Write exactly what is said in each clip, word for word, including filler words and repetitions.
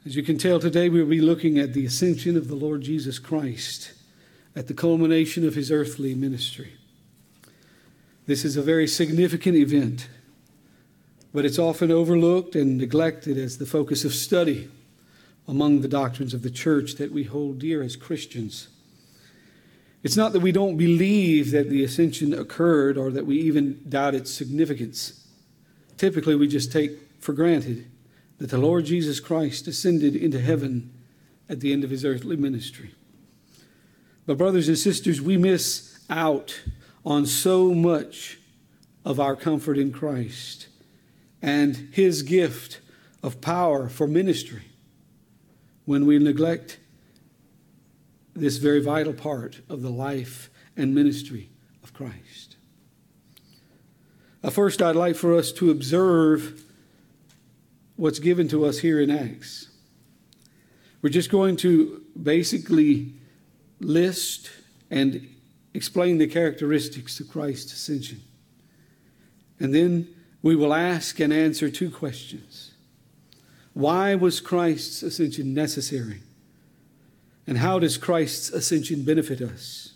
As you can tell, today we'll be looking at the ascension of the Lord Jesus Christ at the culmination of his earthly ministry. This is a very significant event, but it's often overlooked and neglected as the focus of study among the doctrines of the church that we hold dear as Christians. It's not that we don't believe that the ascension occurred or that we even doubt its significance. Typically, we just take for granted that the Lord Jesus Christ ascended into heaven at the end of his earthly ministry. But brothers and sisters, we miss out on so much of our comfort in Christ and his gift of power for ministry when we neglect this very vital part of the life and ministry of Christ. Uh, first, I'd like for us to observe what's given to us here in Acts. We're just going to basically list and explain the characteristics of Christ's ascension. And then we will ask and answer two questions. Why was Christ's ascension necessary? And how does Christ's ascension benefit us?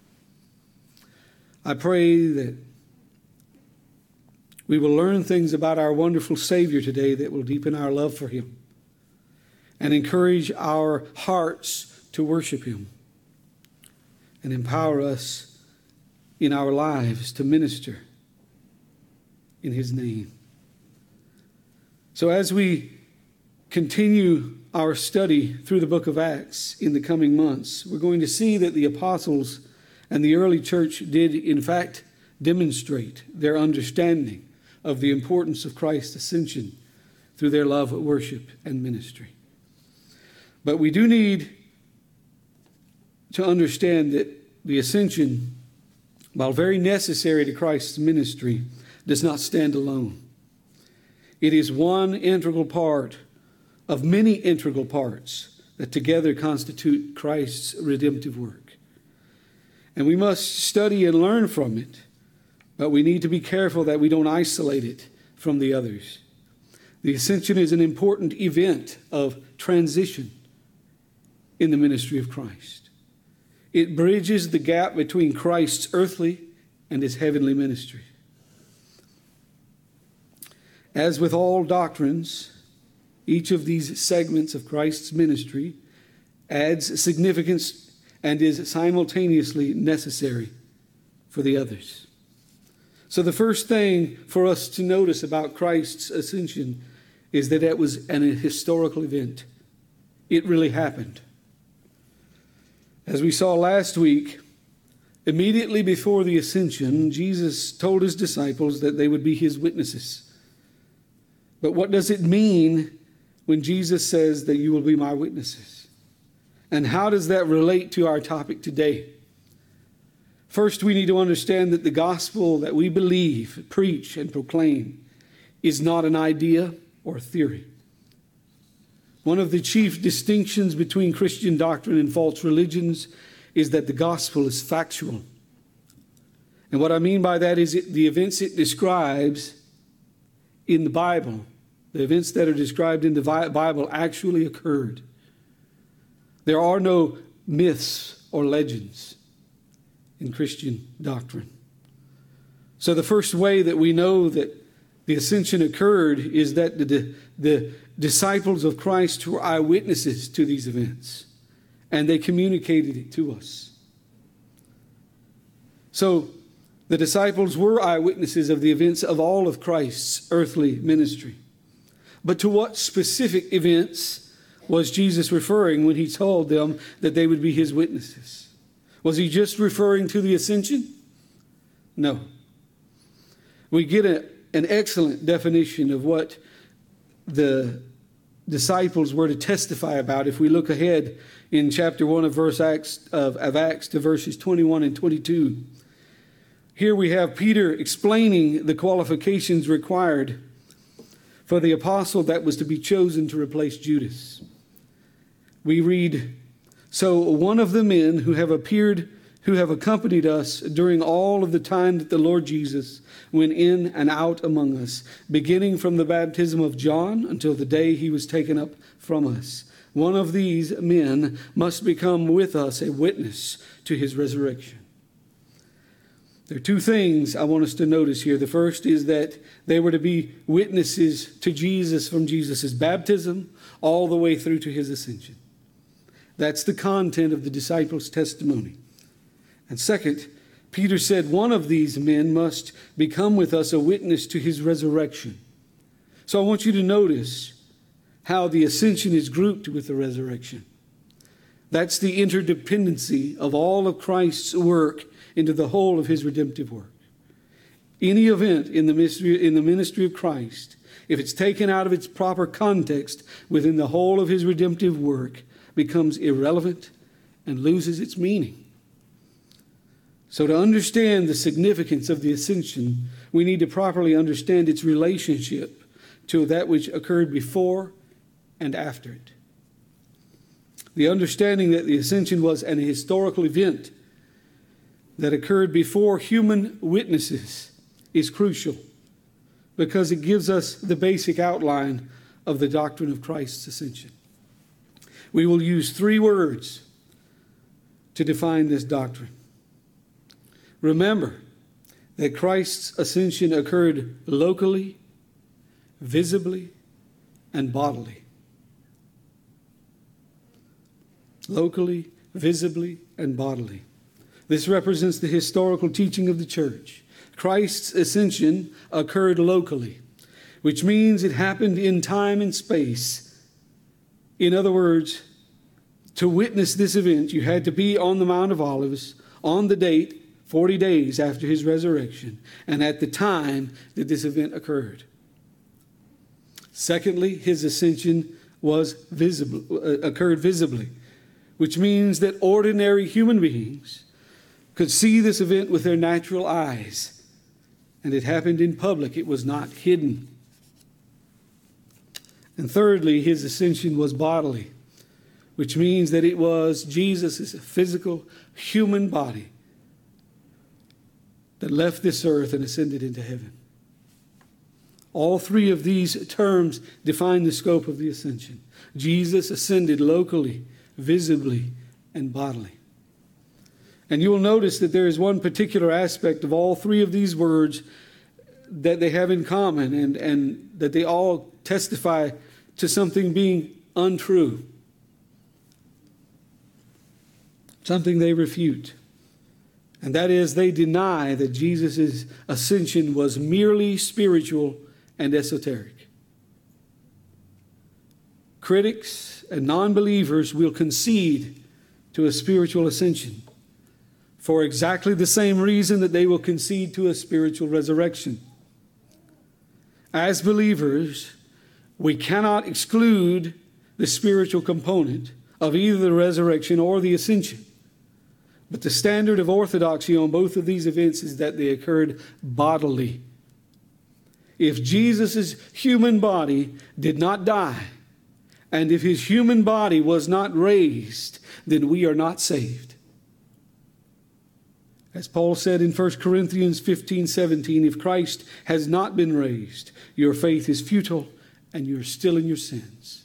I pray that we will learn things about our wonderful Savior today that will deepen our love for him and encourage our hearts to worship him and empower us in our lives to minister in his name. So as we continue our study through the book of Acts in the coming months, we're going to see that the apostles and the early church did in fact demonstrate their understanding of the importance of Christ's ascension through their love of worship and ministry. But we do need to understand that the ascension, while very necessary to Christ's ministry, does not stand alone. It is one integral part of many integral parts that together constitute Christ's redemptive work. And we must study and learn from it, but we need to be careful that we don't isolate it from the others. The ascension is an important event of transition in the ministry of Christ. It bridges the gap between Christ's earthly and his heavenly ministry. As with all doctrines, each of these segments of Christ's ministry adds significance and is simultaneously necessary for the others. So the first thing for us to notice about Christ's ascension is that it was an historical event. It really happened. As we saw last week, immediately before the ascension, Jesus told his disciples that they would be his witnesses. But what does it mean when Jesus says that you will be my witnesses? And how does that relate to our topic today? First, we need to understand that the gospel that we believe, preach, and proclaim is not an idea or theory. One of the chief distinctions between Christian doctrine and false religions is that the gospel is factual. And what I mean by that is it, the events it describes in the Bible, the events that are described in the Bible actually occurred. There are no myths or legends in Christian doctrine. So the first way that we know that the ascension occurred is that the, the disciples of Christ were eyewitnesses to these events, and they communicated it to us. So the disciples were eyewitnesses of the events of all of Christ's earthly ministry. But to what specific events was Jesus referring when he told them that they would be his witnesses? Was he just referring to the ascension? No. We get a, an excellent definition of what the disciples were to testify about if we look ahead in chapter one of verse Acts of, of Acts to verses twenty-one and twenty-two. Here we have Peter explaining the qualifications required for the apostle that was to be chosen to replace Judas. We read, "So one of the men who have appeared who have accompanied us during all of the time that the Lord Jesus went in and out among us, beginning from the baptism of John until the day he was taken up from us. One of these men must become with us a witness to his resurrection. There are two things I want us to notice here. The first is that they were to be witnesses to Jesus from Jesus' baptism all the way through to his ascension. That's the content of the disciples' testimony. And second, Peter said one of these men must become with us a witness to his resurrection. So I want you to notice how the ascension is grouped with the resurrection. That's the interdependency of all of Christ's work into the whole of his redemptive work. Any event in the ministry, in the ministry of Christ, if it's taken out of its proper context within the whole of his redemptive work, becomes irrelevant and loses its meaning. So to understand the significance of the ascension, we need to properly understand its relationship to that which occurred before and after it. The understanding that the ascension was an historical event that occurred before human witnesses is crucial because it gives us the basic outline of the doctrine of Christ's ascension. We will use three words to define this doctrine. Remember that Christ's ascension occurred locally, visibly, and bodily. Locally, visibly, and bodily. This represents the historical teaching of the church. Christ's ascension occurred locally, which means it happened in time and space. In other words, to witness this event, you had to be on the Mount of Olives on the date forty days after his resurrection, and at the time that this event occurred. Secondly, his ascension was visible, uh, occurred visibly, which means that ordinary human beings could see this event with their natural eyes, and it happened in public. It was not hidden. And thirdly, his ascension was bodily, which means that it was Jesus' physical human body that left this earth and ascended into heaven. All three of these terms define the scope of the ascension. Jesus ascended locally, visibly, and bodily. And you will notice that there is one particular aspect of all three of these words that they have in common, and, and that they all testify to something being untrue, something they refute. And that is, they deny that Jesus' ascension was merely spiritual and esoteric. Critics and non-believers will concede to a spiritual ascension for exactly the same reason that they will concede to a spiritual resurrection. As believers, we cannot exclude the spiritual component of either the resurrection or the ascension. But the standard of orthodoxy on both of these events is that they occurred bodily. If Jesus' human body did not die, and if his human body was not raised, then we are not saved. As Paul said in First Corinthians fifteen seventeen, if Christ has not been raised, your faith is futile and you're still in your sins.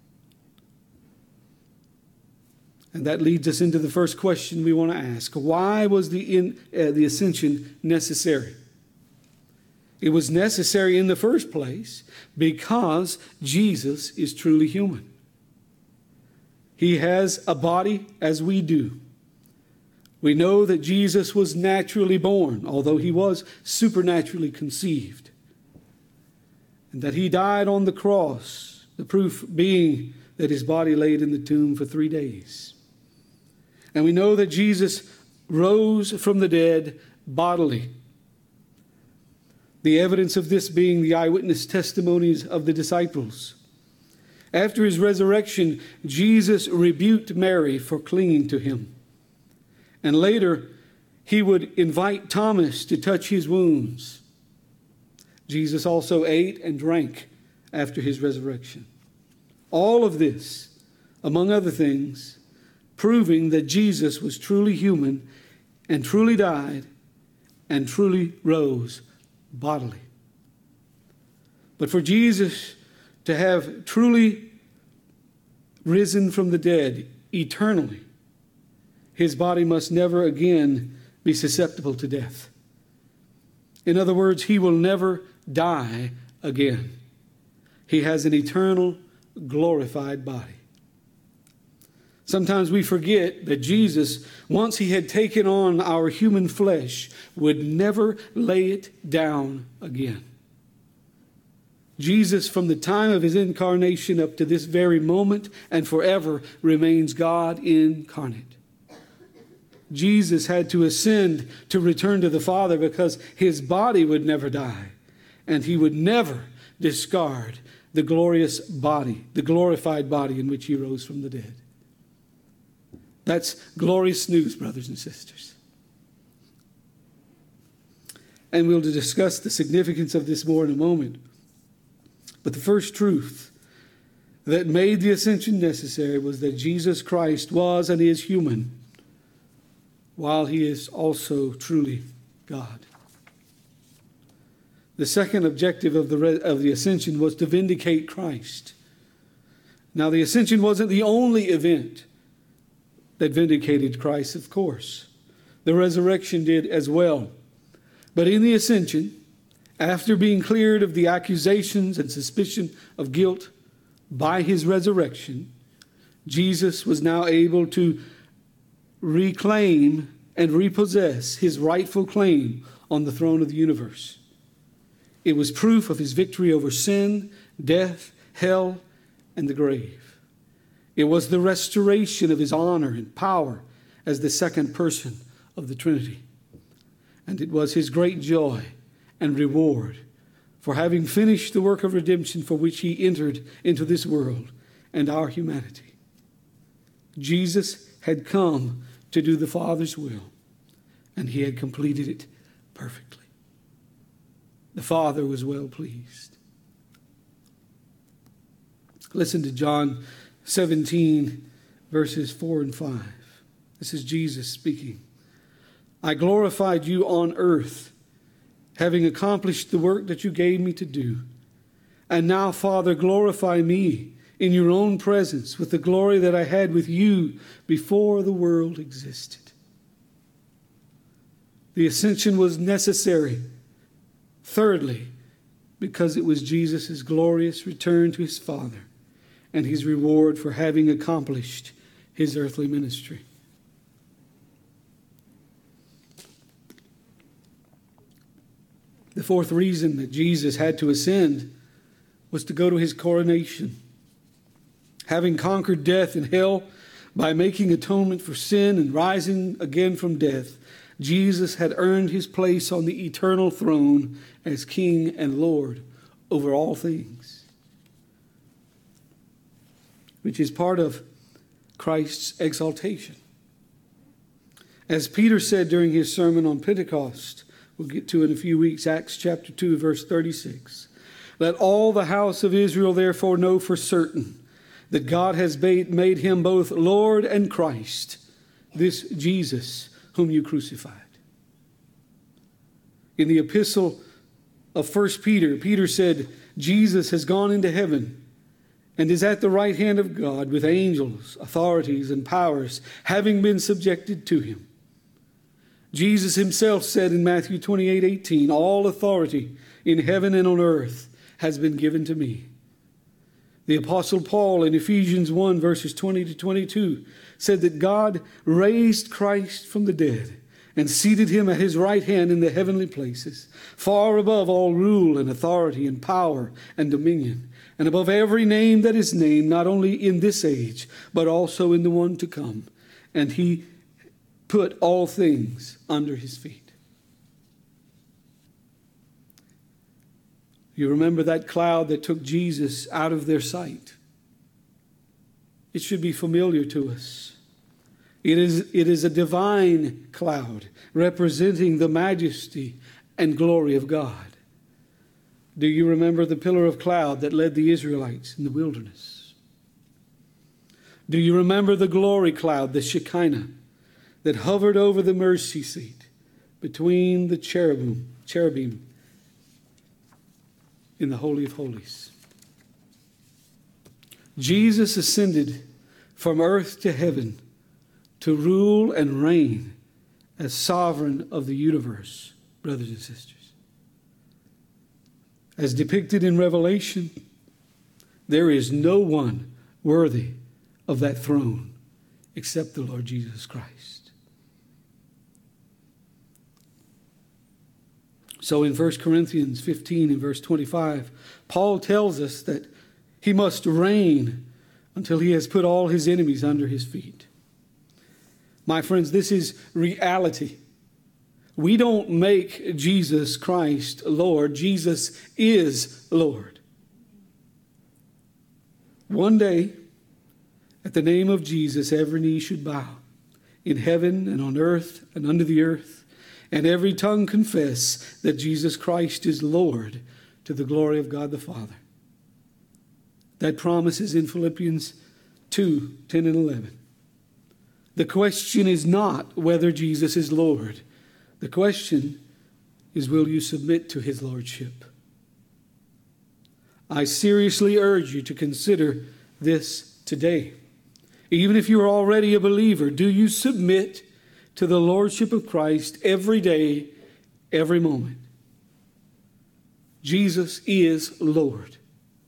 And that leads us into the first question we want to ask. Why was the, in, uh, the ascension necessary? It was necessary in the first place because Jesus is truly human. He has a body as we do. We know that Jesus was naturally born, although he was supernaturally conceived. And that he died on the cross, the proof being that his body laid in the tomb for three days. And we know that Jesus rose from the dead bodily. The evidence of this being the eyewitness testimonies of the disciples. After his resurrection, Jesus rebuked Mary for clinging to him. And later, he would invite Thomas to touch his wounds. Jesus also ate and drank after his resurrection. All of this, among other things, proving that Jesus was truly human and truly died and truly rose bodily. But for Jesus to have truly risen from the dead eternally, his body must never again be susceptible to death. In other words, he will never die again. He has an eternal, glorified body. Sometimes we forget that Jesus, once he had taken on our human flesh, would never lay it down again. Jesus, from the time of his incarnation up to this very moment and forever, remains God incarnate. Jesus had to ascend to return to the Father because his body would never die, and he would never discard the glorious body, the glorified body in which he rose from the dead. That's glorious news, brothers and sisters. And we'll discuss the significance of this more in a moment. But the first truth that made the ascension necessary was that Jesus Christ was and is human, while he is also truly God. The second objective of the, of the ascension was to vindicate Christ. Now, the ascension wasn't the only event that vindicated Christ, of course. The resurrection did as well. But in the ascension, after being cleared of the accusations and suspicion of guilt by his resurrection, Jesus was now able to reclaim and repossess his rightful claim on the throne of the universe. It was proof of his victory over sin, death, hell, and the grave. It was the restoration of his honor and power as the second person of the Trinity. And it was his great joy and reward for having finished the work of redemption for which he entered into this world and our humanity. Jesus had come to do the Father's will, and he had completed it perfectly. The Father was well pleased. Listen to John seventeen, verses four and five. This is Jesus speaking. I glorified you on earth, having accomplished the work that you gave me to do. And now, Father, glorify me in your own presence with the glory that I had with you before the world existed. The ascension was necessary. Thirdly, because it was Jesus' glorious return to his Father and his reward for having accomplished his earthly ministry. The fourth reason that Jesus had to ascend was to go to his coronation. Having conquered death and hell by making atonement for sin and rising again from death, Jesus had earned his place on the eternal throne as King and Lord over all things, which is part of Christ's exaltation. As Peter said during his sermon on Pentecost, we'll get to in a few weeks, Acts chapter two, verse thirty-six. Let all the house of Israel therefore know for certain that God has made him both Lord and Christ, this Jesus whom you crucified. In the epistle of First Peter, Peter said, Jesus has gone into heaven and is at the right hand of God with angels, authorities, and powers, having been subjected to him. Jesus himself said in Matthew twenty-eight eighteen, all authority in heaven and on earth has been given to me. The Apostle Paul in Ephesians one, verses twenty to twenty-two, said that God raised Christ from the dead and seated him at his right hand in the heavenly places, far above all rule and authority and power and dominion, and above every name that is named, not only in this age, but also in the one to come. And he put all things under his feet. You remember that cloud that took Jesus out of their sight? It should be familiar to us. It is, it is a divine cloud representing the majesty and glory of God. Do you remember the pillar of cloud that led the Israelites in the wilderness? Do you remember the glory cloud, the Shekinah, that hovered over the mercy seat between the cherubim, cherubim in the Holy of Holies. Jesus ascended from earth to heaven to rule and reign as sovereign of the universe, brothers and sisters. As depicted in Revelation, there is no one worthy of that throne except the Lord Jesus Christ. So in First Corinthians fifteen and verse twenty-five, Paul tells us that he must reign until he has put all his enemies under his feet. My friends, this is reality. We don't make Jesus Christ Lord. Jesus is Lord. One day, at the name of Jesus, every knee should bow in heaven and on earth and under the earth, and every tongue confess that Jesus Christ is Lord, to the glory of God the Father. That promise is in Philippians two, ten and eleven. The question is not whether Jesus is Lord. The question is, will you submit to his lordship? I seriously urge you to consider this today. Even if you are already a believer, do you submit to the lordship of Christ every day, every moment? Jesus is Lord.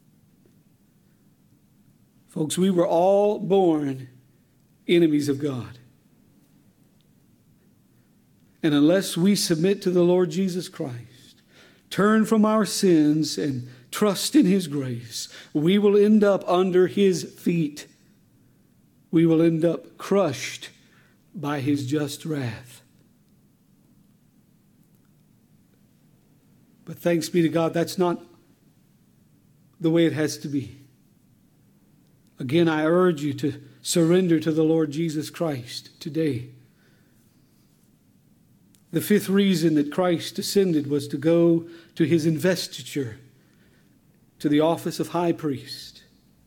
Folks, we were all born enemies of God. And unless we submit to the Lord Jesus Christ, turn from our sins and trust in his grace, we will end up under his feet. We will end up crushed by his just wrath. But thanks be to God, that's not the way it has to be. Again, I urge you to surrender to the Lord Jesus Christ today. The fifth reason that Christ ascended was to go to his investiture, to the office of high priest.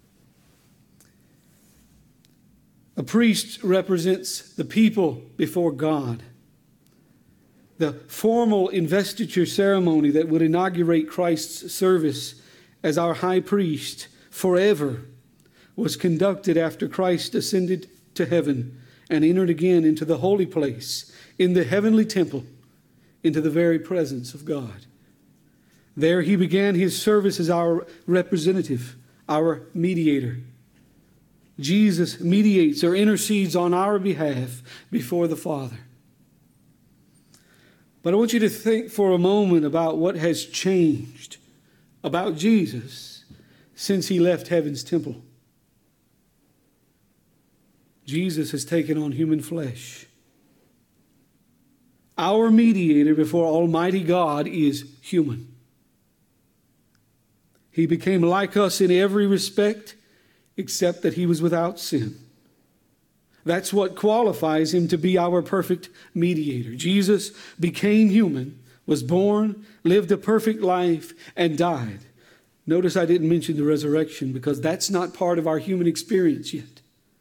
A priest represents the people before God. The formal investiture ceremony that would inaugurate Christ's service as our high priest forever was conducted after Christ ascended to heaven and entered again into the holy place, in the heavenly temple, into the very presence of God. There he began his service as our representative, our mediator. Jesus mediates or intercedes on our behalf before the Father. But I want you to think for a moment about what has changed about Jesus since he left heaven's temple. Jesus has taken on human flesh. Our mediator before Almighty God is human. He became like us in every respect, except that he was without sin. That's what qualifies him to be our perfect mediator. Jesus became human, was born, lived a perfect life, and died. Notice I didn't mention the resurrection because that's not part of our human experience yet.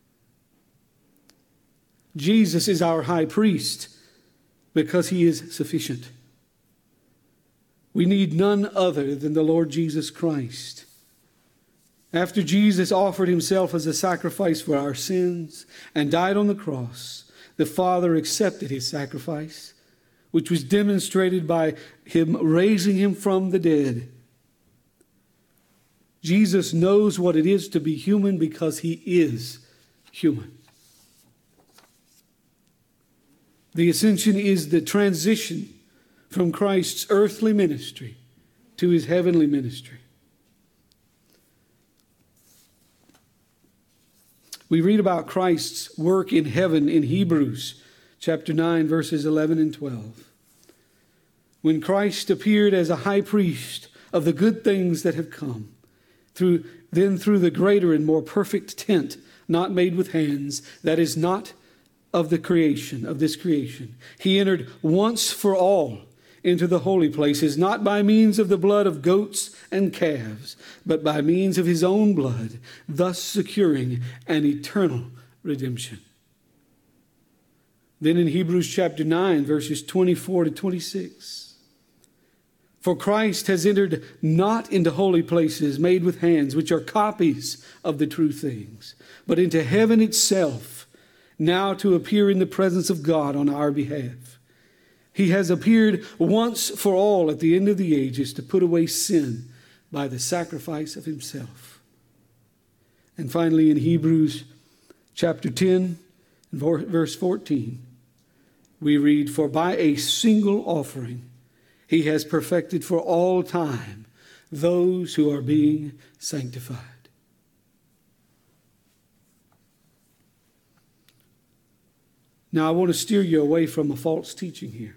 Jesus is our high priest because he is sufficient. We need none other than the Lord Jesus Christ. After Jesus offered himself as a sacrifice for our sins and died on the cross, the Father accepted his sacrifice, which was demonstrated by him raising him from the dead. Jesus knows what it is to be human because he is human. The ascension is the transition from Christ's earthly ministry to his heavenly ministry. We read about Christ's work in heaven in Hebrews chapter nine, verses eleven and twelve. When Christ appeared as a high priest of the good things that have come, through then through the greater and more perfect tent, not made with hands, that is not of the creation, of this creation. He entered once for all into the holy places, not by means of the blood of goats and calves, but by means of his own blood, thus securing an eternal redemption. Then in Hebrews chapter nine, verses twenty-four to twenty-six. For Christ has entered not into holy places made with hands, which are copies of the true things, but into heaven itself, now to appear in the presence of God on our behalf. He has appeared once for all at the end of the ages to put away sin by the sacrifice of himself. And finally in Hebrews chapter ten, verse fourteen, we read, for by a single offering he has perfected for all time those who are being sanctified. Now I want to steer you away from a false teaching here.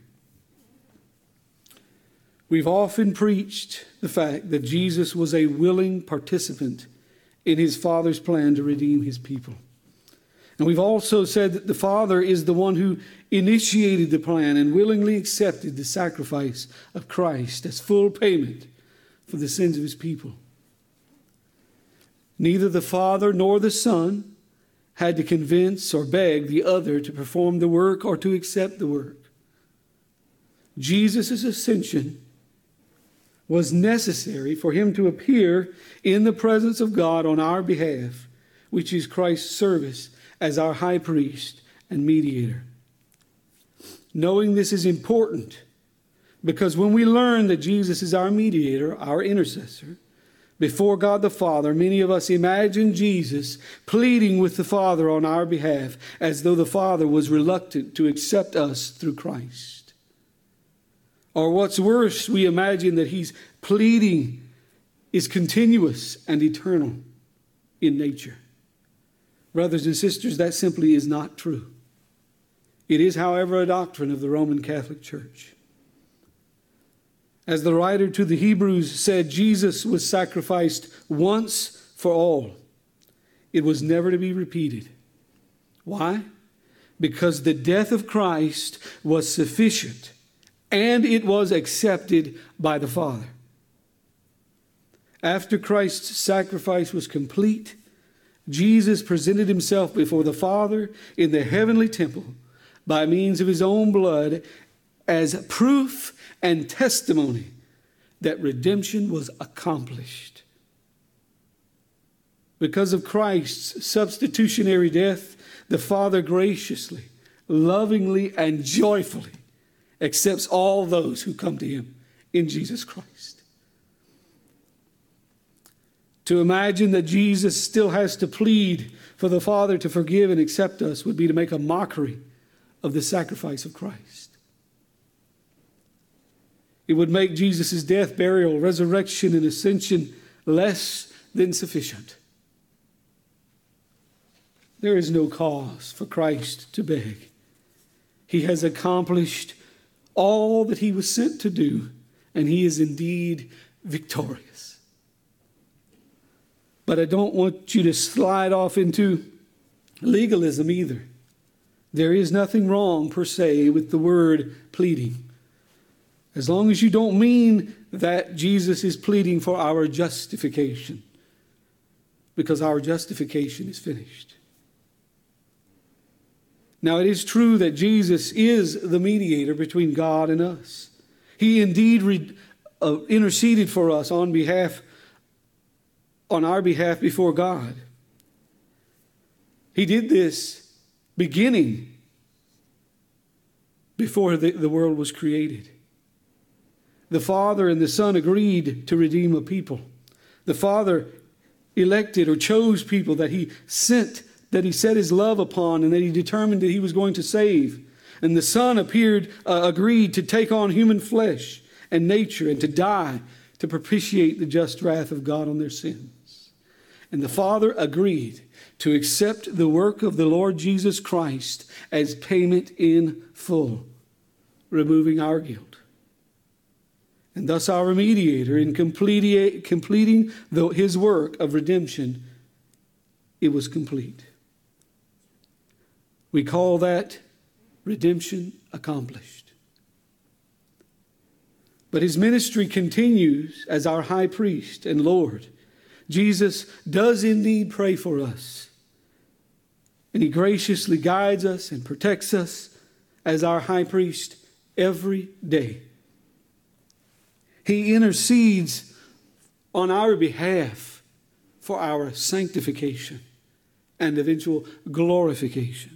We've often preached the fact that Jesus was a willing participant in his Father's plan to redeem his people. And we've also said that the Father is the one who initiated the plan and willingly accepted the sacrifice of Christ as full payment for the sins of his people. Neither the Father nor the Son had to convince or beg the other to perform the work or to accept the work. Jesus' ascension was necessary for him to appear in the presence of God on our behalf, which is Christ's service as our high priest and mediator. Knowing this is important because when we learn that Jesus is our mediator, our intercessor, before God the Father, many of us imagine Jesus pleading with the Father on our behalf as though the Father was reluctant to accept us through Christ. Or what's worse, we imagine that he's pleading is continuous and eternal in nature. Brothers and sisters, that simply is not true. It is, however, a doctrine of the Roman Catholic Church. As the writer to the Hebrews said, Jesus was sacrificed once for all. It was never to be repeated. Why? Because the death of Christ was sufficient and it was accepted by the Father. After Christ's sacrifice was complete, Jesus presented himself before the Father in the heavenly temple by means of his own blood as proof and testimony that redemption was accomplished. Because of Christ's substitutionary death, the Father graciously, lovingly, and joyfully accepts all those who come to him in Jesus Christ. To imagine that Jesus still has to plead for the Father to forgive and accept us would be to make a mockery of the sacrifice of Christ. It would make Jesus' death, burial, resurrection, and ascension less than sufficient. There is no cause for Christ to beg. He has accomplished all that he was sent to do, and he is indeed victorious. But I don't want you to slide off into legalism either. There is nothing wrong per se with the word pleading, as long as you don't mean that Jesus is pleading for our justification, because our justification is finished. Now, it is true that Jesus is the mediator between God and us. He indeed re- uh, interceded for us on behalf, on our behalf before God. He did this beginning before the, the world was created. The Father and the Son agreed to redeem a people. The Father elected or chose people that he sent, that he set his love upon, and that he determined that he was going to save. And the Son appeared, uh, agreed to take on human flesh and nature and to die to propitiate the just wrath of God on their sins. And the Father agreed to accept the work of the Lord Jesus Christ as payment in full, removing our guilt. And thus our mediator, in complete, completing the, his work of redemption, it was complete. We call that redemption accomplished. But his ministry continues as our high priest and Lord. Jesus does indeed pray for us. And he graciously guides us and protects us as our high priest every day. He intercedes on our behalf for our sanctification and eventual glorification.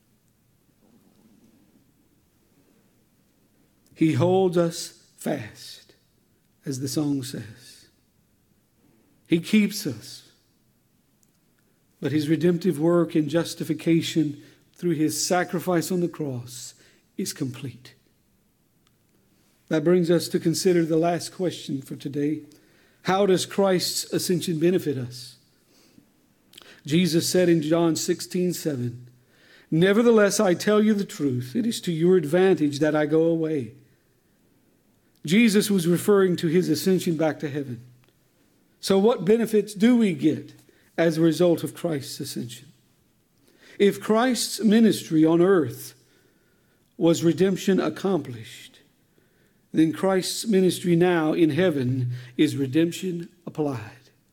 He holds us fast, as the song says. He keeps us. But his redemptive work in justification through his sacrifice on the cross is complete. That brings us to consider the last question for today. How does Christ's ascension benefit us? Jesus said in John sixteen seven, "Nevertheless, I tell you the truth. It is to your advantage that I go away." Jesus was referring to his ascension back to heaven. So what benefits do we get as a result of Christ's ascension? If Christ's ministry on earth was redemption accomplished, then Christ's ministry now in heaven is redemption applied.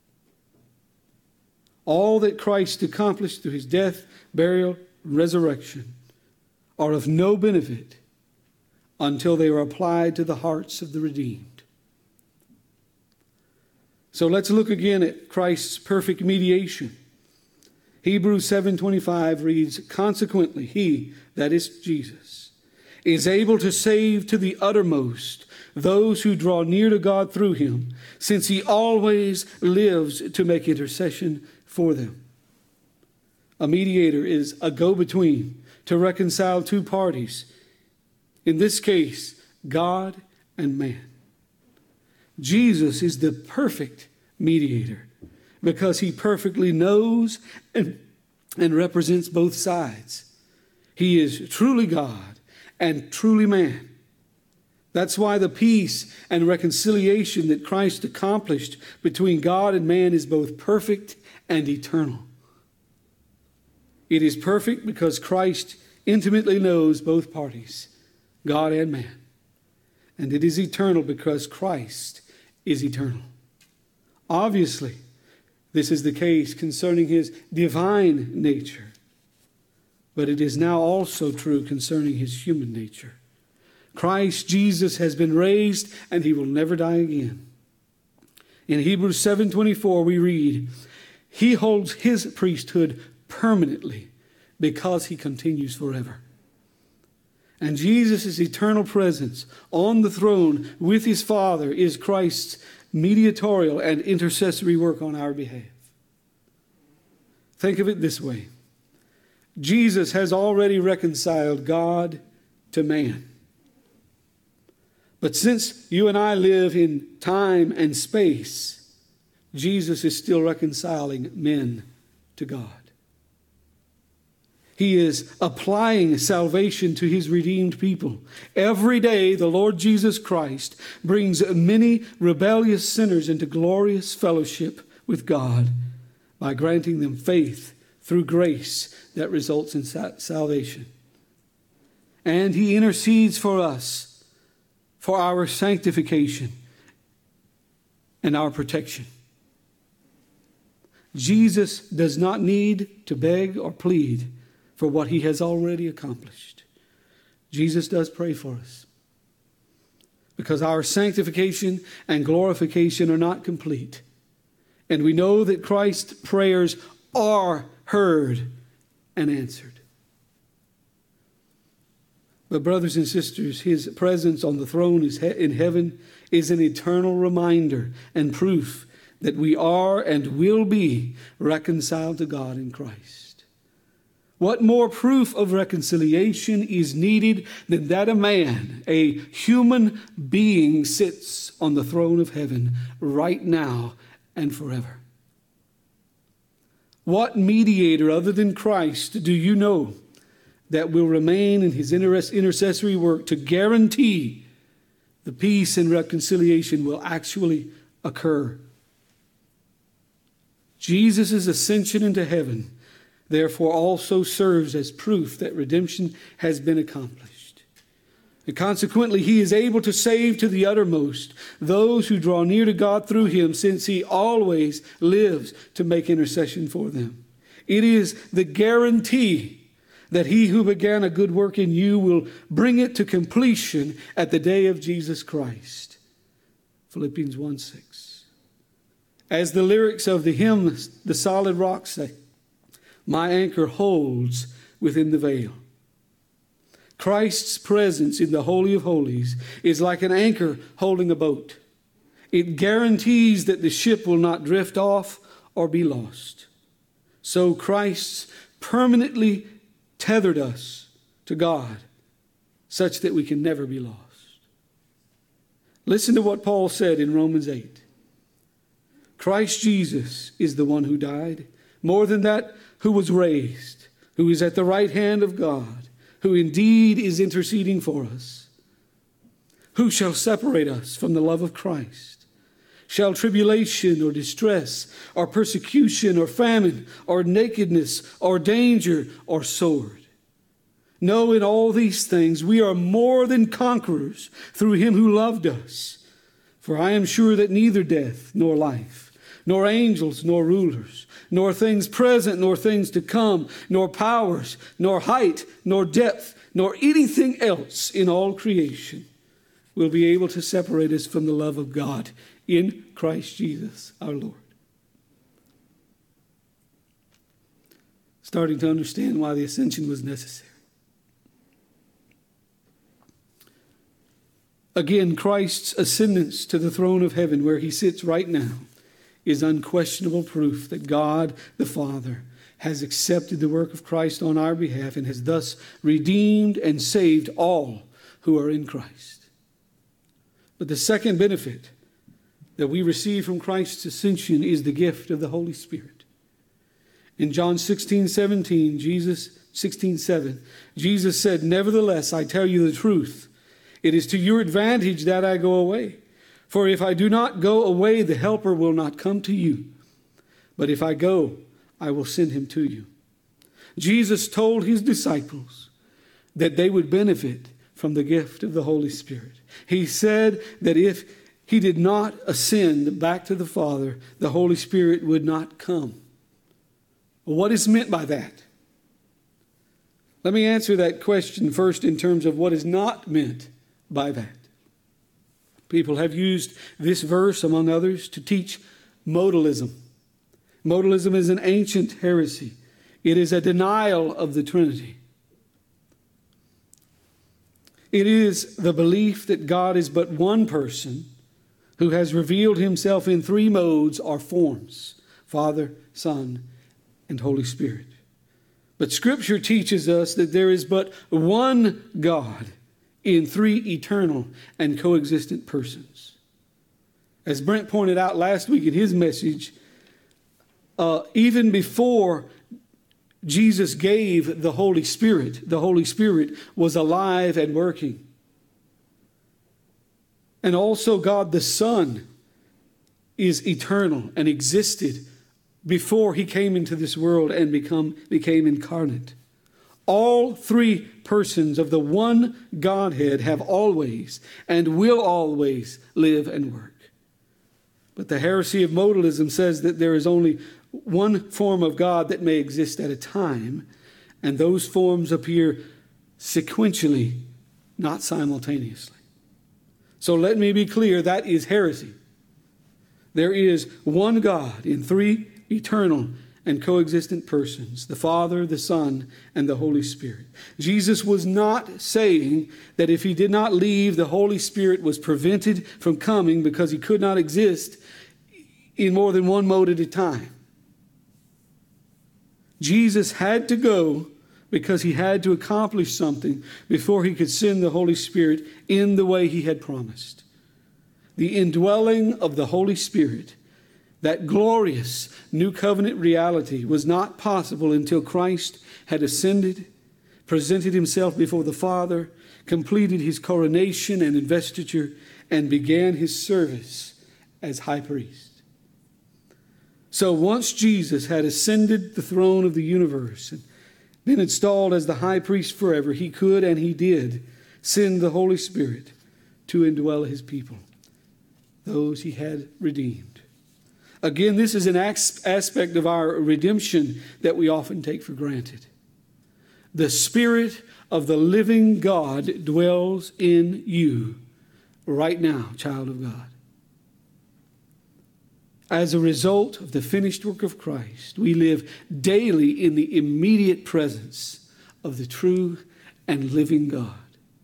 All that Christ accomplished through his death, burial, and resurrection are of no benefit until they are applied to the hearts of the redeemed. So let's look again at Christ's perfect mediation. Hebrews seven twenty-five reads, "Consequently, he," that is Jesus, "is able to save to the uttermost those who draw near to God through him, since he always lives to make intercession for them." A mediator is a go-between to reconcile two parties. In this case, God and man. Jesus is the perfect mediator because he perfectly knows and, and represents both sides. He is truly God and truly man. That's why the peace and reconciliation that Christ accomplished between God and man is both perfect and eternal. It is perfect because Christ intimately knows both parties, God and man. And it is eternal because Christ is eternal. Obviously, this is the case concerning his divine nature, but it is now also true concerning his human nature. Christ Jesus has been raised and he will never die again. In Hebrews seven twenty-four we read, "He holds his priesthood permanently because he continues forever." And Jesus' eternal presence on the throne with his Father is Christ's mediatorial and intercessory work on our behalf. Think of it this way. Jesus has already reconciled God to man. But since you and I live in time and space, Jesus is still reconciling men to God. He is applying salvation to his redeemed people. Every day, the Lord Jesus Christ brings many rebellious sinners into glorious fellowship with God by granting them faith through grace that results in salvation. And he intercedes for us for our sanctification and our protection. Jesus does not need to beg or plead for what he has already accomplished. Jesus does pray for us because our sanctification and glorification are not complete. And we know that Christ's prayers are heard and answered. But brothers and sisters, his presence on the throne is in heaven is an eternal reminder and proof that we are and will be reconciled to God in Christ. What more proof of reconciliation is needed than that a man, a human being, sits on the throne of heaven right now and forever? What mediator other than Christ do you know that will remain in his intercessory work to guarantee the peace and reconciliation will actually occur? Jesus' ascension into heaven therefore also serves as proof that redemption has been accomplished. And consequently, he is able to save to the uttermost those who draw near to God through him, since he always lives to make intercession for them. It is the guarantee that he who began a good work in you will bring it to completion at the day of Jesus Christ. Philippians one six. As the lyrics of the hymn, The Solid Rock, say, my anchor holds within the veil. Christ's presence in the Holy of Holies is like an anchor holding a boat. It guarantees that the ship will not drift off or be lost. So Christ permanently tethered us to God such that we can never be lost. Listen to what Paul said in Romans eight. Christ Jesus is the one who died, more than that, who was raised, who is at the right hand of God, who indeed is interceding for us. Who shall separate us from the love of Christ? Shall tribulation or distress or persecution or famine or nakedness or danger or sword? No, in all these things we are more than conquerors through him who loved us. For I am sure that neither death nor life, nor angels nor rulers, nor things present nor things to come, nor powers, nor height, nor depth, nor anything else in all creation will be able to separate us from the love of God in Christ Jesus our Lord. Starting to understand why the ascension was necessary. Again, Christ's ascendance to the throne of heaven where he sits right now is unquestionable proof that God the Father has accepted the work of Christ on our behalf and has thus redeemed and saved all who are in Christ. But the second benefit that we receive from Christ's ascension is the gift of the Holy Spirit. In John sixteen seventeen, Jesus, sixteen seven, Jesus said, nevertheless, I tell you the truth. It is to your advantage that I go away. For if I do not go away, the Helper will not come to you. But if I go, I will send him to you. Jesus told his disciples that they would benefit from the gift of the Holy Spirit. He said that if he did not ascend back to the Father, the Holy Spirit would not come. Well, what is meant by that? Let me answer that question first in terms of what is not meant by that. People have used this verse, among others, to teach modalism. Modalism is an ancient heresy. It is a denial of the Trinity. It is the belief that God is but one person who has revealed himself in three modes or forms: Father, Son, and Holy Spirit. But Scripture teaches us that there is but one God in three eternal and coexistent persons. As Brent pointed out last week in his message, uh, even before Jesus gave the Holy Spirit, the Holy Spirit was alive and working. And also God the Son is eternal and existed before he came into this world and become, became incarnate. All three persons of the one Godhead have always and will always live and work. But the heresy of modalism says that there is only one form of God that may exist at a time, and those forms appear sequentially, not simultaneously. So let me be clear, that is heresy. There is one God in three eternal and coexistent persons, the Father, the Son, and the Holy Spirit. Jesus was not saying that if he did not leave, the Holy Spirit was prevented from coming because he could not exist in more than one mode at a time. Jesus had to go because he had to accomplish something before he could send the Holy Spirit in the way he had promised. The indwelling of the Holy Spirit, that glorious new covenant reality, was not possible until Christ had ascended, presented himself before the Father, completed his coronation and investiture, and began his service as high priest. So once Jesus had ascended the throne of the universe and been installed as the high priest forever, he could and he did send the Holy Spirit to indwell his people, those he had redeemed. Again, this is an aspect of our redemption that we often take for granted. the Spirit of the living God dwells in you right now, child of God. As a result of the finished work of Christ, we live daily in the immediate presence of the true and living God.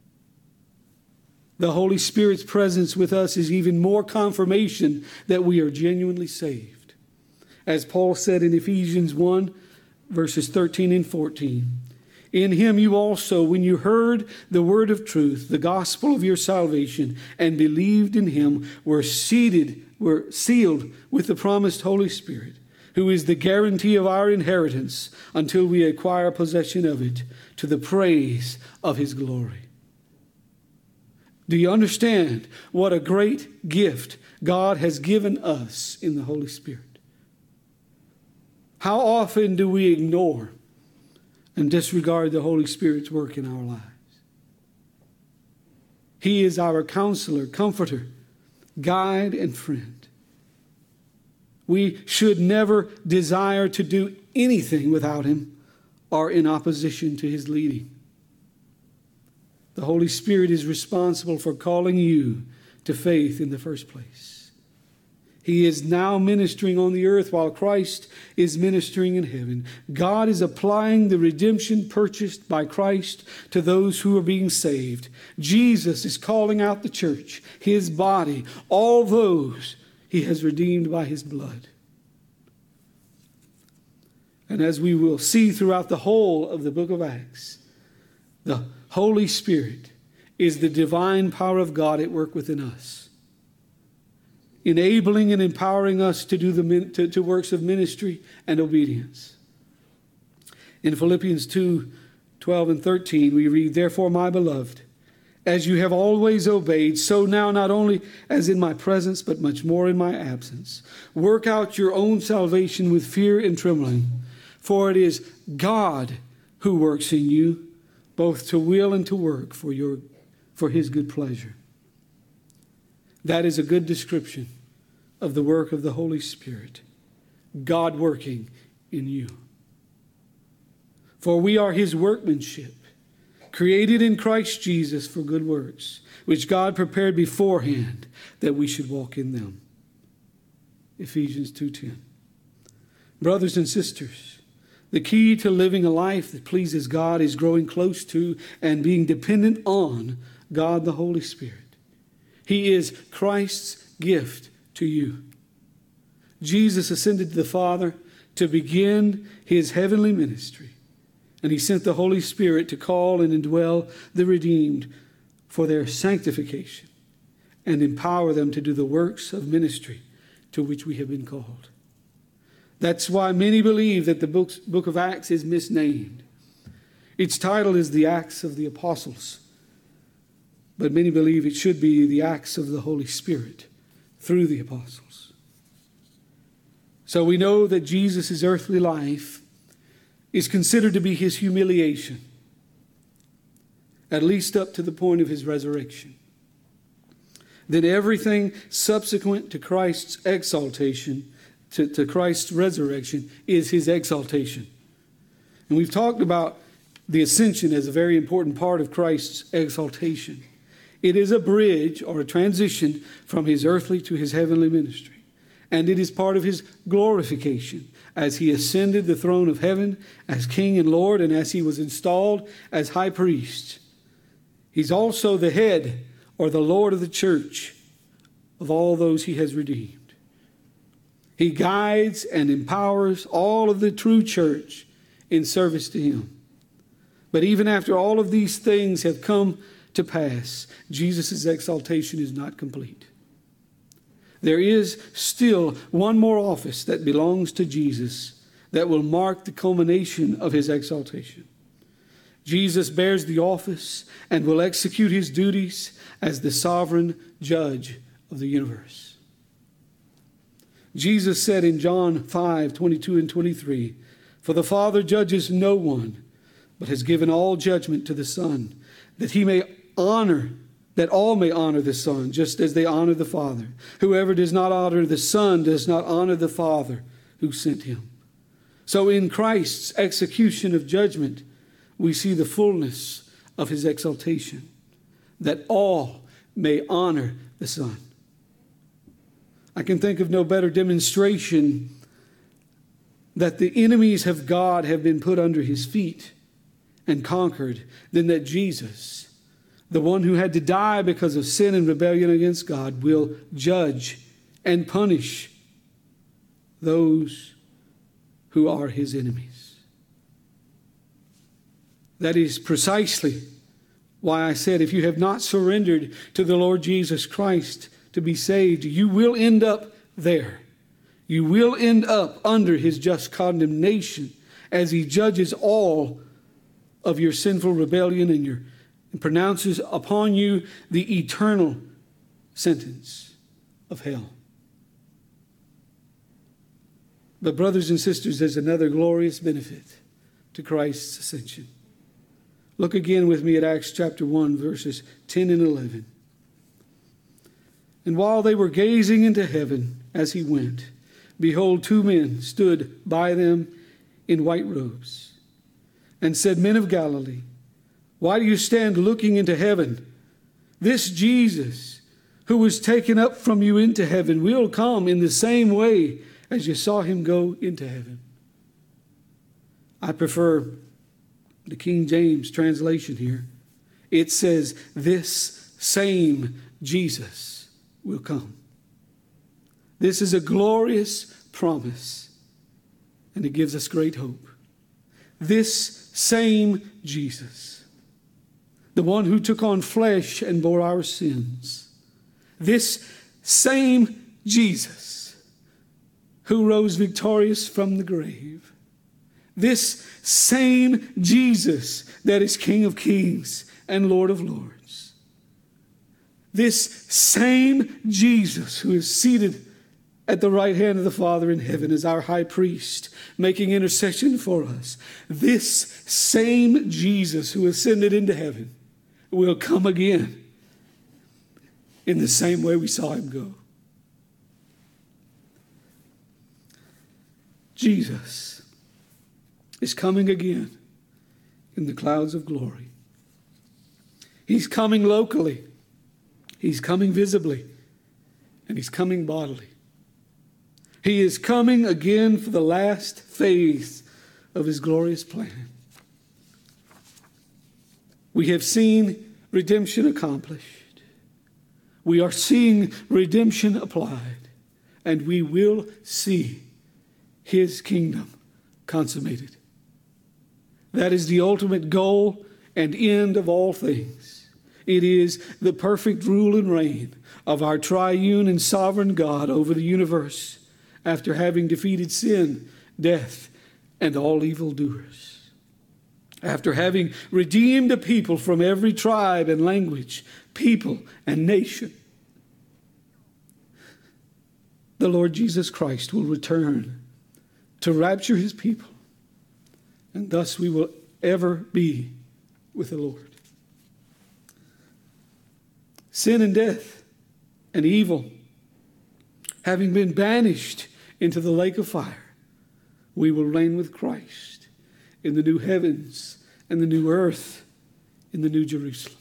The Holy Spirit's presence with us is even more confirmation that we are genuinely saved. As Paul said in Ephesians one, verses thirteen and fourteen, in him you also, when you heard the word of truth, the gospel of your salvation, and believed in him, were seated, were sealed with the promised Holy Spirit, who is the guarantee of our inheritance until we acquire possession of it, to the praise of his glory. Do you understand what a great gift God has given us in the Holy Spirit? How often do we ignore and disregard the Holy Spirit's work in our lives? He is our counselor, comforter, guide, and friend. We should never desire to do anything without him or in opposition to his leading. The Holy Spirit is responsible for calling you to faith in the first place. He is now ministering on the earth while Christ is ministering in heaven. God is applying the redemption purchased by Christ to those who are being saved. Jesus is calling out the church, his body, all those he has redeemed by his blood. And as we will see throughout the whole of the book of Acts, the Holy Spirit is the divine power of God at work within us, enabling and empowering us to do the to, to works of ministry and obedience. In Philippians two, twelve and thirteen, we read, therefore, my beloved, as you have always obeyed, so now not only as in my presence, but much more in my absence, work out your own salvation with fear and trembling, for it is God who works in you, both to will and to work for your for his good pleasure. That is a good description of the work of the Holy Spirit, God working in you. For we are his workmanship, created in Christ Jesus for good works, which God prepared beforehand that we should walk in them. Ephesians two ten. Brothers and sisters, the key to living a life that pleases God is growing close to and being dependent on God the Holy Spirit. He is Christ's gift to you. Jesus ascended to the Father to begin his heavenly ministry, and he sent the Holy Spirit to call and indwell the redeemed for their sanctification and empower them to do the works of ministry to which we have been called. That's why many believe that the book, book of Acts is misnamed. Its title is the Acts of the Apostles, but many believe it should be the Acts of the Holy Spirit through the apostles. So we know that Jesus' earthly life is considered to be his humiliation, at least up to the point of his resurrection. Then everything subsequent to Christ's exaltation To, to Christ's resurrection is his exaltation. And we've talked about the ascension as a very important part of Christ's exaltation. It is a bridge or a transition from his earthly to his heavenly ministry. And it is part of his glorification as he ascended the throne of heaven as King and Lord, and as he was installed as high priest. He's also the head or the Lord of the church of all those he has redeemed. He guides and empowers all of the true church in service to him. But even after all of these things have come to pass, Jesus' exaltation is not complete. There is still one more office that belongs to Jesus that will mark the culmination of his exaltation. Jesus bears the office and will execute his duties as the sovereign judge of the universe. Jesus said in John five, twenty-two and twenty-three, for the Father judges no one, but has given all judgment to the Son, that he may honor, that all may honor the Son, just as they honor the Father. Whoever does not honor the Son does not honor the Father who sent him. So in Christ's execution of judgment, we see the fullness of his exaltation, that all may honor the Son. I can think of no better demonstration that the enemies of God have been put under his feet and conquered than that Jesus, the one who had to die because of sin and rebellion against God, will judge and punish those who are his enemies. That is precisely why I said, if you have not surrendered to the Lord Jesus Christ to be saved, you will end up there. You will end up under his just condemnation as he judges all of your sinful rebellion and, your, and pronounces upon you the eternal sentence of hell. But brothers and sisters, there's another glorious benefit to Christ's ascension. Look again with me at Acts chapter one, verses ten and eleven. And while they were gazing into heaven as he went, behold, two men stood by them in white robes, and said, Men of Galilee, why do you stand looking into heaven? This Jesus, who was taken up from you into heaven, will come in the same way as you saw him go into heaven. I prefer the King James translation here. It says, this same Jesus will come. This is a glorious promise, and it gives us great hope. This same Jesus, the one who took on flesh and bore our sins, this same Jesus who rose victorious from the grave, this same Jesus that is King of Kings and Lord of Lords, this same Jesus who is seated at the right hand of the Father in heaven as our high priest, making intercession for us, this same Jesus who ascended into heaven will come again in the same way we saw him go. Jesus is coming again in the clouds of glory. He's coming locally. He's coming visibly. And he's coming bodily. He is coming again for the last phase of his glorious plan. We have seen redemption accomplished. We are seeing redemption applied. And we will see his kingdom consummated. That is the ultimate goal and end of all things. It is the perfect rule and reign of our triune and sovereign God over the universe after having defeated sin, death, and all evildoers. After having redeemed a people from every tribe and language, people and nation, the Lord Jesus Christ will return to rapture his people, and thus we will ever be with the Lord. Sin and death and evil having been banished into the lake of fire, we will reign with Christ in the new heavens and the new earth in the new Jerusalem.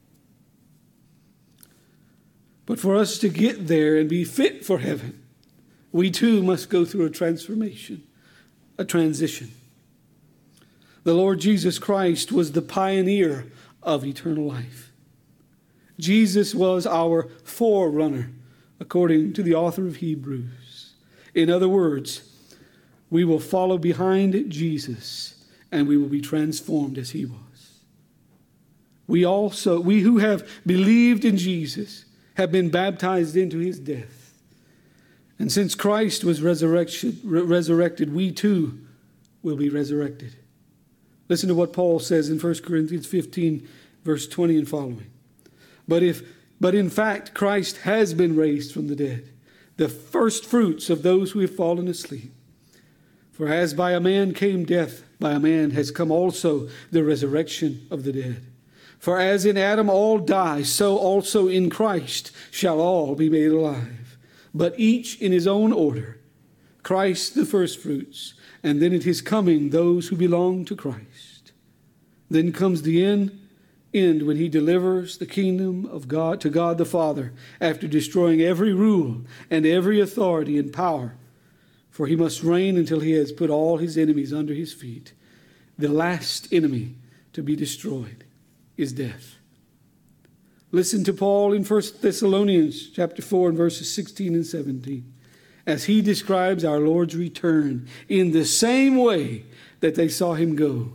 But for us to get there and be fit for heaven, we too must go through a transformation, a transition. The Lord Jesus Christ was the pioneer of eternal life. Jesus was our forerunner, according to the author of Hebrews. In other words, we will follow behind Jesus and we will be transformed as he was. We also, we who have believed in Jesus, have been baptized into his death. And since Christ was resurrection, resurrected, we too will be resurrected. Listen to what Paul says in First Corinthians fifteen, verse twenty and following. But if, but in fact, Christ has been raised from the dead, the first fruits of those who have fallen asleep. For as by a man came death, by a man has come also the resurrection of the dead. For as in Adam all die, so also in Christ shall all be made alive. But each in his own order. Christ the firstfruits, and then at his coming those who belong to Christ. Then comes the end, end when he delivers the kingdom of God to God the Father, after destroying every rule and every authority and power. For he must reign until he has put all his enemies under his feet. The last enemy to be destroyed is death. Listen to Paul in First Thessalonians chapter four and verses sixteen and seventeen, as he describes our Lord's return in the same way that they saw him go.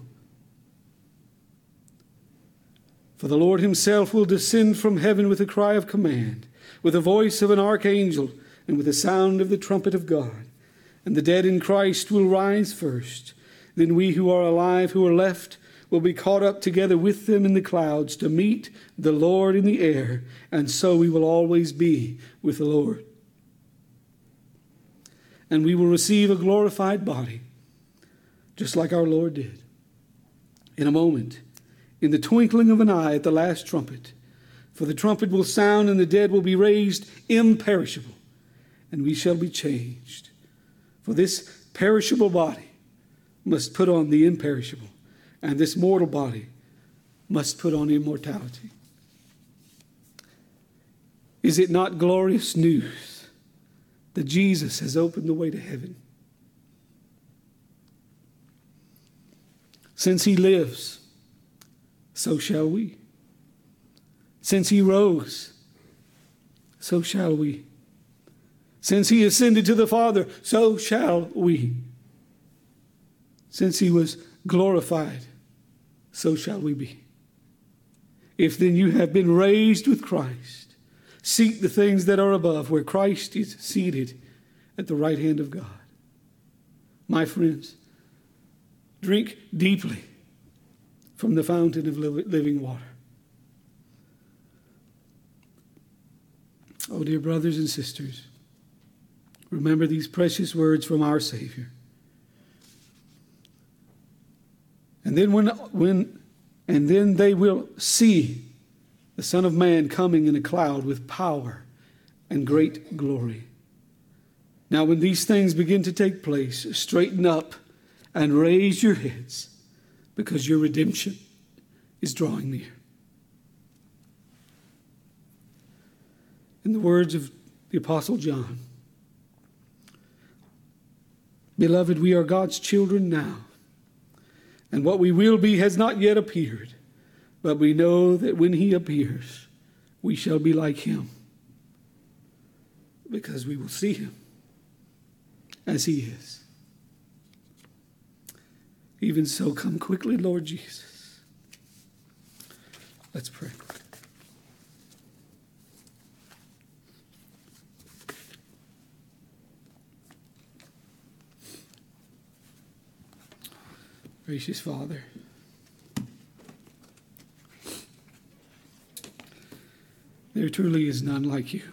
For the Lord himself will descend from heaven with a cry of command, with the voice of an archangel, and with the sound of the trumpet of God. And the dead in Christ will rise first. Then we who are alive, who are left, will be caught up together with them in the clouds to meet the Lord in the air. And so we will always be with the Lord. And we will receive a glorified body, just like our Lord did. In a moment, in the twinkling of an eye at the last trumpet. For the trumpet will sound, and the dead will be raised imperishable, and we shall be changed. For this perishable body must put on the imperishable, and this mortal body must put on immortality. Is it not glorious news that Jesus has opened the way to heaven? Since he lives, so shall we. Since he rose, so shall we. Since he ascended to the Father, so shall we. Since he was glorified, so shall we be. If then you have been raised with Christ, seek the things that are above, where Christ is seated at the right hand of God. My friends, drink deeply from the fountain of living water. Oh, dear brothers and sisters, remember these precious words from our Savior. And then when, when, and then they will see the Son of Man coming in a cloud with power and great glory. Now, when these things begin to take place, straighten up and raise your heads, because your redemption is drawing near. In the words of the Apostle John, beloved, we are God's children now, and what we will be has not yet appeared, but we know that when he appears, we shall be like him, because we will see him as he is. Even so, come quickly, Lord Jesus. Let's pray. Gracious Father, there truly is none like you.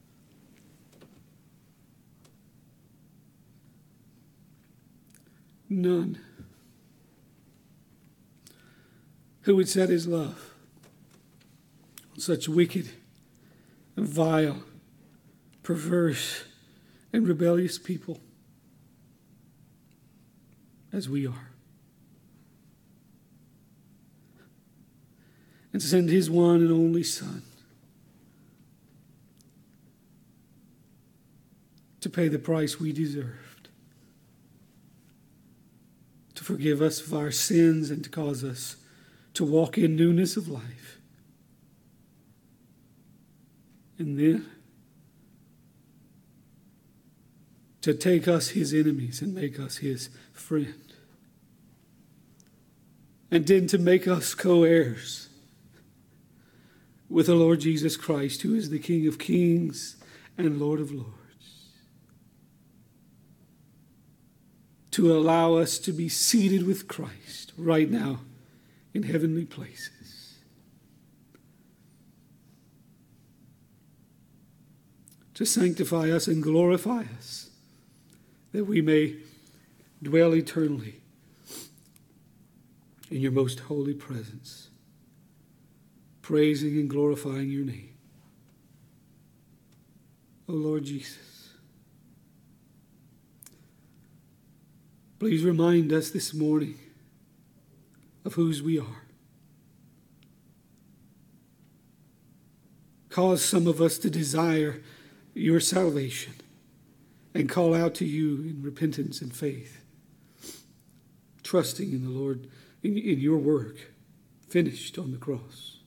None who would set his love on such wicked and vile, perverse and rebellious people as we are, and send his one and only Son to pay the price we deserved, to forgive us of our sins and to cause us to walk in newness of life. And then to take us, his enemies, and make us his friend. And then to make us co-heirs with the Lord Jesus Christ, who is the King of kings and Lord of lords. To allow us to be seated with Christ right now in heavenly places. To sanctify us and glorify us, that we may dwell eternally in your most holy presence, praising and glorifying your name. O Lord Jesus, please remind us this morning of whose we are. Cause some of us to desire your salvation and call out to you in repentance and faith, trusting in the Lord, in, in your work finished on the cross.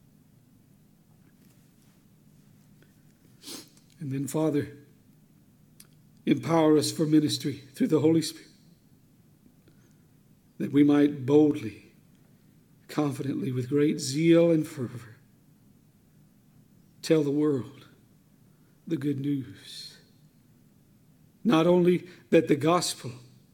And then, Father, empower us for ministry through the Holy Spirit, that we might boldly, confidently, with great zeal and fervor, tell the world the good news. Not only that the gospel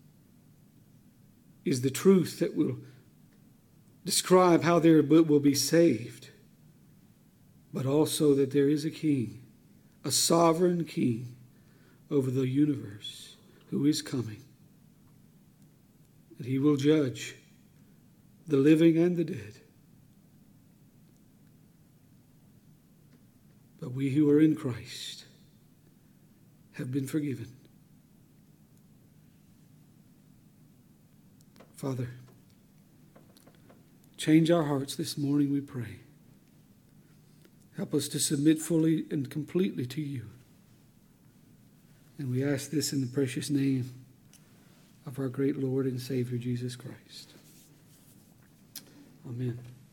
is the truth that will describe how they will be saved, but also that there is a king, a sovereign king over the universe who is coming. And he will judge the living and the dead. But we who are in Christ have been forgiven. Father, change our hearts this morning, we pray. Help us to submit fully and completely to you. And we ask this in the precious name of our great Lord and Savior, Jesus Christ. Amen.